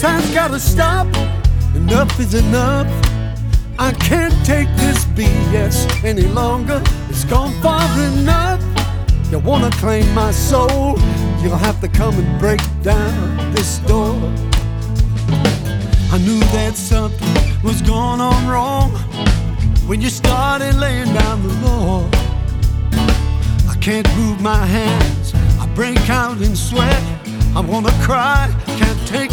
Time's gotta stop. Enough is enough. I can't take this BS any longer. It's gone far enough. You wanna claim my soul, you'll have to come and break down this door. I knew that something was going on wrong when you started laying down the law. I can't move my hands, I break out in sweat. I wanna cry, can't take